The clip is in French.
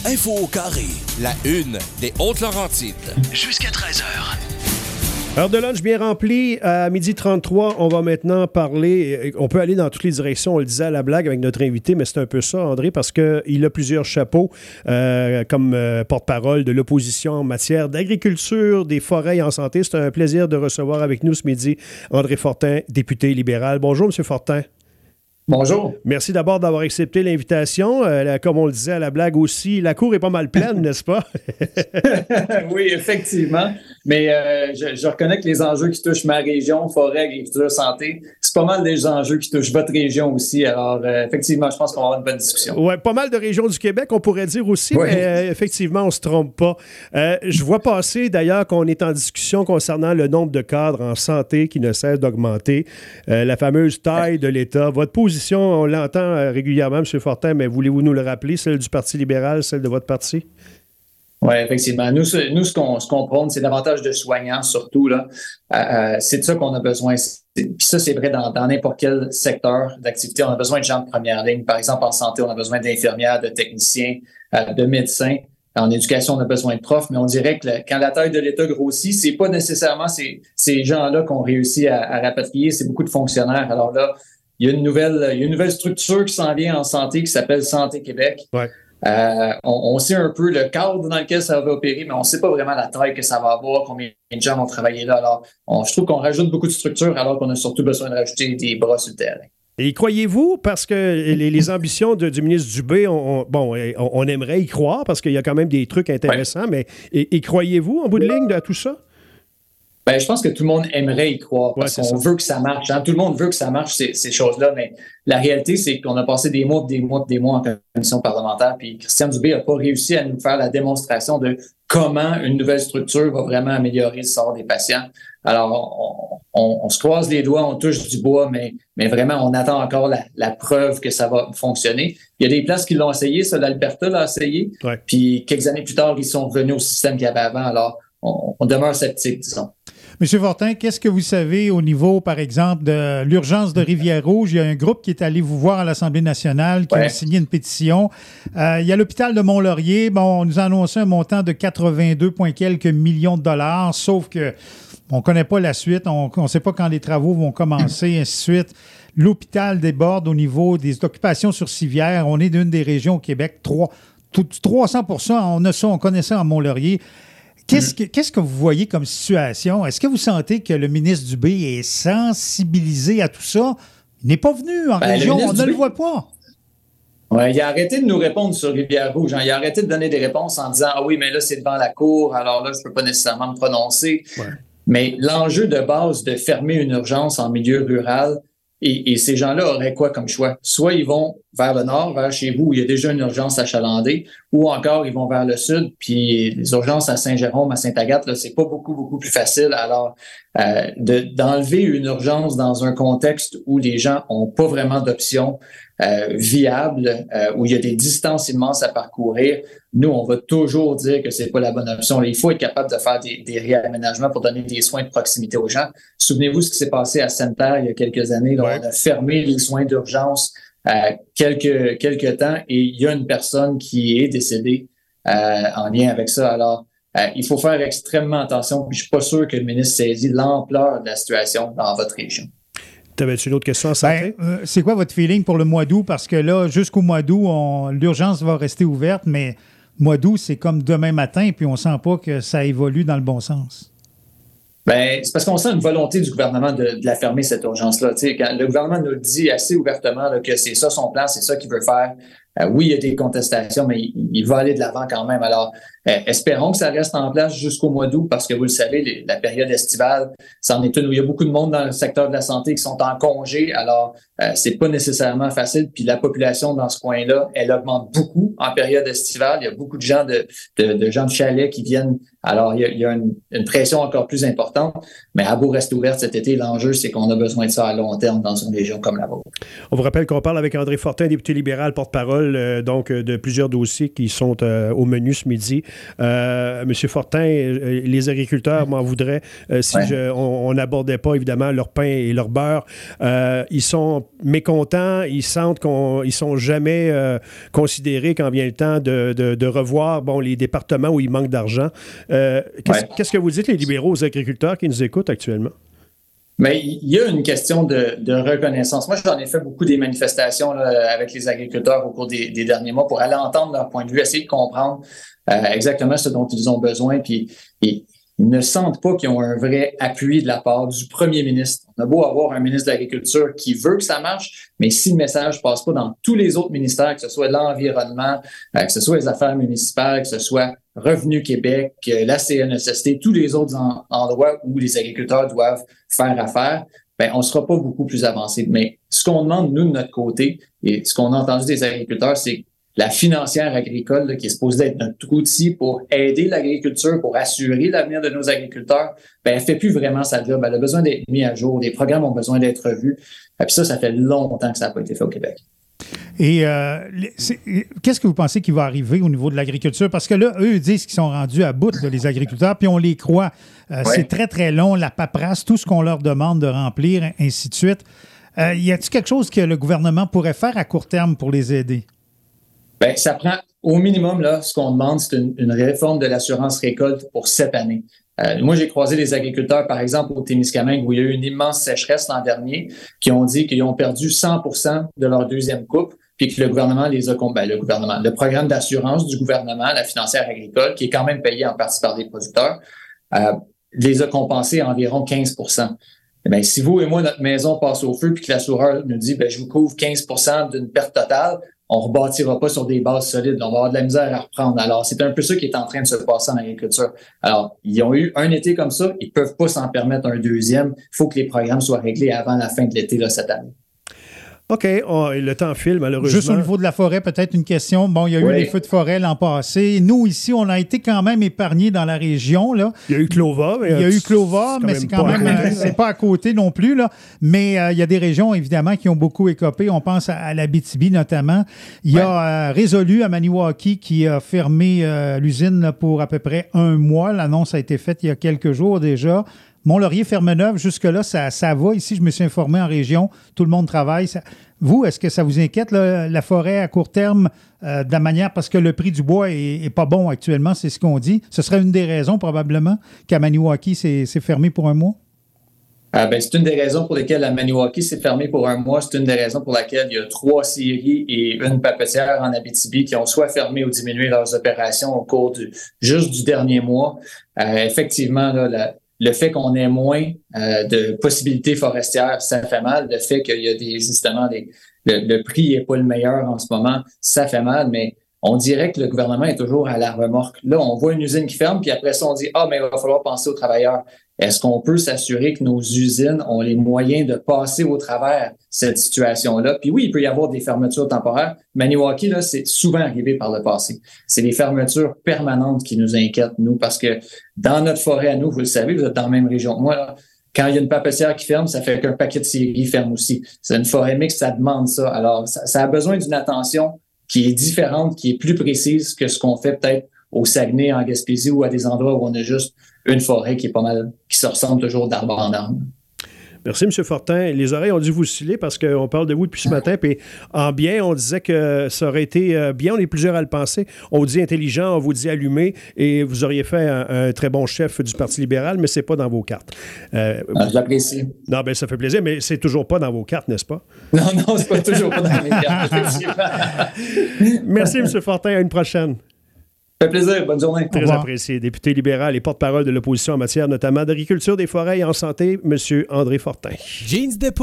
Info au carré, la une des Hautes-Laurentides. Jusqu'à 13h. Heure de lunch bien remplie. À 12h33, on va maintenant parler. On peut aller dans toutes les directions, on le disait à la blague avec notre invité, mais c'est un peu ça, André, parce qu'il a plusieurs chapeaux comme porte-parole de l'opposition en matière d'agriculture, des forêts et en santé. C'est un plaisir de recevoir avec nous ce midi André Fortin, député libéral. Bonjour, M. Fortin. Bonjour. Merci d'abord d'avoir accepté l'invitation. Comme on le disait à la blague aussi, la cour est pas mal pleine, n'est-ce pas? Oui, effectivement. Mais je reconnais que les enjeux qui touchent ma région, forêt, agriculture, santé, c'est pas mal des enjeux qui touchent votre région aussi. Alors, effectivement, je pense qu'on va avoir une bonne discussion. Oui, pas mal de régions du Québec, on pourrait dire aussi, oui. Mais effectivement, on ne se trompe pas. Je vois passer d'ailleurs qu'on est en discussion concernant le nombre de cadres en santé qui ne cesse d'augmenter. La fameuse taille de l'État. Votre position, on l'entend régulièrement, M. Fortin, mais voulez-vous nous le rappeler, celle du Parti libéral, celle de votre parti? Oui, effectivement. Nous, ce qu'on prône, c'est davantage de soignants, surtout. Là. C'est de ça qu'on a besoin. Puis ça, c'est vrai dans n'importe quel secteur d'activité. On a besoin de gens de première ligne. Par exemple, en santé, on a besoin d'infirmières, de techniciens, de médecins. En éducation, on a besoin de profs, mais on dirait que quand la taille de l'État grossit, c'est pas nécessairement ces gens-là qu'on réussit à rapatrier. C'est beaucoup de fonctionnaires. Alors là, il y a une nouvelle structure qui s'en vient en santé qui s'appelle Santé Québec. Ouais. On sait un peu le cadre dans lequel ça va opérer, mais on ne sait pas vraiment la taille que ça va avoir, combien de gens vont travailler là. Alors, je trouve qu'on rajoute beaucoup de structures alors qu'on a surtout besoin de rajouter des bras sur le terrain. Et croyez-vous, parce que les ambitions du ministre Dubé, on aimerait y croire parce qu'il y a quand même des trucs intéressants, mais et croyez-vous en bout de ligne à tout ça? Ben, je pense que tout le monde aimerait y croire parce qu'on veut que ça marche. Hein? Tout le monde veut que ça marche, ces choses-là, mais la réalité, c'est qu'on a passé des mois en commission parlementaire, puis Christian Dubé n'a pas réussi à nous faire la démonstration de comment une nouvelle structure va vraiment améliorer le sort des patients. Alors, on se croise les doigts, on touche du bois, mais vraiment, on attend encore la preuve que ça va fonctionner. Il y a des places qui l'ont essayé, ça, l'Alberta l'a essayé, puis quelques années plus tard, ils sont revenus au système qu'il y avait avant. Alors, on demeure sceptique, disons. Monsieur Fortin, qu'est-ce que vous savez au niveau, par exemple, de l'urgence de Rivière-Rouge? Il y a un groupe qui est allé vous voir à l'Assemblée nationale, qui a signé une pétition. Il y a l'hôpital de Mont-Laurier. Bon, on nous a annoncé un montant de 82 quelques millions de dollars, sauf que on ne connaît pas la suite. On ne sait pas quand les travaux vont commencer, ainsi de suite. L'hôpital déborde au niveau des occupations sur civière. On est d'une des régions au Québec, 300%. On a ça, on connaît ça à Mont-Laurier. Qu'est-ce que vous voyez comme situation? Est-ce que vous sentez que le ministre Dubé est sensibilisé à tout ça? Il n'est pas venu en région, on ne le voit pas. Oui, il a arrêté de nous répondre sur Rivière-Rouge. Hein. Il a arrêté de donner des réponses en disant « Ah oui, mais là, c'est devant la cour, alors là, je ne peux pas nécessairement me prononcer. » Mais l'enjeu de base de fermer une urgence en milieu rural, et ces gens-là auraient quoi comme choix? Soit ils vont vers le nord, vers chez vous, où il y a déjà une urgence achalandée, ou encore ils vont vers le sud, puis les urgences à Saint-Jérôme, à Sainte-Agathe, là, c'est pas beaucoup plus facile. Alors, d'enlever une urgence dans un contexte où les gens ont pas vraiment d'options viables, où il y a des distances immenses à parcourir, nous, on va toujours dire que c'est pas la bonne option. Il faut être capable de faire des réaménagements pour donner des soins de proximité aux gens. Souvenez-vous ce qui s'est passé à Sainte-Terre il y a quelques années. Là, on a fermé les soins d'urgence quelques temps et il y a une personne qui est décédée en lien avec ça. Alors, il faut faire extrêmement attention. Puis je suis pas sûr que le ministre saisit l'ampleur de la situation dans votre région. T'avais-tu une autre question en santé? C'est quoi votre feeling pour le mois d'août? Parce que là, jusqu'au mois d'août, l'urgence va rester ouverte, mais mois d'août, c'est comme demain matin, puis on sent pas que ça évolue dans le bon sens. Ben, c'est parce qu'on sent une volonté du gouvernement de la fermer, cette urgence-là. Tu sais, quand le gouvernement nous le dit assez ouvertement là, que c'est ça son plan, c'est ça qu'il veut faire. Oui, il y a des contestations, mais il va aller de l'avant quand même. Alors, espérons que ça reste en place jusqu'au mois d'août, parce que vous le savez, la période estivale, c'en est une où il y a beaucoup de monde dans le secteur de la santé qui sont en congé. Alors, c'est pas nécessairement facile. Puis la population dans ce coin-là, elle augmente beaucoup en période estivale. Il y a beaucoup de gens de gens de chalet qui viennent. Alors, il y a une pression encore plus importante. Mais à beau rester ouverte cet été, l'enjeu, c'est qu'on a besoin de ça à long terme dans une région comme la vôtre. On vous rappelle qu'on parle avec André Fortin, député libéral, porte-parole de plusieurs dossiers qui sont au menu ce midi. M. Fortin, les agriculteurs m'en voudraient si on n'abordait pas, évidemment, leur pain et leur beurre. Ils sont mécontents, ils sentent qu'ils sont jamais considérés quand vient le temps de revoir les départements où il manque d'argent. Qu'est-ce que vous dites, les libéraux, aux agriculteurs qui nous écoutent actuellement? Mais il y a une question de reconnaissance. Moi, j'en ai fait beaucoup des manifestations là, avec les agriculteurs au cours des derniers mois pour aller entendre leur point de vue, essayer de comprendre exactement ce dont ils ont besoin. Puis ils ne sentent pas qu'ils ont un vrai appui de la part du premier ministre. On a beau avoir un ministre de l'Agriculture qui veut que ça marche, mais si le message passe pas dans tous les autres ministères, que ce soit l'environnement, que ce soit les affaires municipales, que ce soit Revenu Québec, la CNSST, tous les autres endroits où les agriculteurs doivent faire affaire, on ne sera pas beaucoup plus avancé. Mais ce qu'on demande, nous, de notre côté, et ce qu'on a entendu des agriculteurs, c'est la financière agricole, là, qui est supposée être notre outil pour aider l'agriculture, pour assurer l'avenir de nos agriculteurs, elle fait plus vraiment sa job. Elle a besoin d'être mise à jour. Les programmes ont besoin d'être revus. Puis ça fait longtemps que ça n'a pas été fait au Québec. Et qu'est-ce que vous pensez qui va arriver au niveau de l'agriculture? Parce que là, eux disent qu'ils sont rendus à bout, là, les agriculteurs, puis on les croit. C'est très, très long, la paperasse, tout ce qu'on leur demande de remplir, ainsi de suite. Y a-t-il quelque chose que le gouvernement pourrait faire à court terme pour les aider? Ça prend au minimum, là, ce qu'on demande, c'est une réforme de l'assurance récolte pour cette année. Moi, j'ai croisé des agriculteurs, par exemple, au Témiscamingue, où il y a eu une immense sécheresse l'an dernier, qui ont dit qu'ils ont perdu 100% de leur deuxième coupe, puis que le gouvernement le programme d'assurance du gouvernement, la financière agricole, qui est quand même payé en partie par des producteurs, les a compensés à environ 15%. Si vous et moi, notre maison passe au feu, puis que l'assureur nous dit, je vous couvre 15% d'une perte totale, on ne rebâtira pas sur des bases solides. On va avoir de la misère à reprendre. Alors, c'est un peu ça qui est en train de se passer en agriculture. Alors, ils ont eu un été comme ça. Ils ne peuvent pas s'en permettre un deuxième. Il faut que les programmes soient réglés avant la fin de l'été là, cette année. OK. Le temps file, malheureusement. Juste au niveau de la forêt, peut-être une question. Bon, il y a eu les feux de forêt l'an passé. Nous, ici, on a été quand même épargnés dans la région, là. Il y a eu Clova. Mais c'est quand même c'est pas à côté non plus, là. Mais il y a des régions, évidemment, qui ont beaucoup écopé. On pense à l'Abitibi, notamment. Il y a Résolu à Maniwaki qui a fermé l'usine là, pour à peu près 1 mois. L'annonce a été faite il y a quelques jours déjà. Mont-Laurier, Fermeneuve, jusque-là, ça va. Ici, je me suis informé en région. Tout le monde travaille. Vous, est-ce que ça vous inquiète, là, la forêt à court terme, de la manière, parce que le prix du bois est pas bon actuellement, c'est ce qu'on dit. Ce serait une des raisons, probablement, qu'à Maniwaki, c'est fermé pour 1 mois? C'est une des raisons pour lesquelles la Maniwaki s'est fermée pour 1 mois. C'est une des raisons pour laquelle il y a 3 scieries et une papetière en Abitibi qui ont soit fermé ou diminué leurs opérations au cours juste du dernier mois. Effectivement, là, le fait qu'on ait moins de possibilités forestières, ça fait mal. Le fait qu'il y a le prix n'est pas le meilleur en ce moment, ça fait mal, mais on dirait que le gouvernement est toujours à la remorque. Là, on voit une usine qui ferme, puis après ça, on dit « Ah, mais il va falloir penser aux travailleurs ». Est-ce qu'on peut s'assurer que nos usines ont les moyens de passer au travers cette situation-là? Puis oui, il peut y avoir des fermetures temporaires. Maniwaki, là, c'est souvent arrivé par le passé. C'est les fermetures permanentes qui nous inquiètent, nous, parce que dans notre forêt à nous, vous le savez, vous êtes dans la même région que moi, là, quand il y a une papetière qui ferme, ça fait qu'un paquet de scieries ferme aussi. C'est une forêt mixte, ça demande ça. Alors, ça a besoin d'une attention qui est différente, qui est plus précise que ce qu'on fait peut-être au Saguenay, en Gaspésie ou à des endroits où on a juste une forêt qui est pas mal, qui se ressemble toujours d'arbre en arbre. Merci, M. Fortin. Les oreilles ont dû vous sciller parce qu'on parle de vous depuis ce matin. Puis en bien, on disait que ça aurait été bien. On est plusieurs à le penser. On dit intelligent, on vous dit allumé. Et vous auriez fait un très bon chef du Parti libéral, mais c'est pas dans vos cartes. Je l'apprécie. Non, ça fait plaisir, mais c'est toujours pas dans vos cartes, n'est-ce pas? Non, c'est pas toujours pas dans mes cartes, effectivement. Merci, M. Fortin. À une prochaine. Ça fait plaisir. Bonne journée. Très apprécié. Député libéral et porte-parole de l'opposition en matière notamment d'agriculture, des forêts et en santé, M. André Fortin.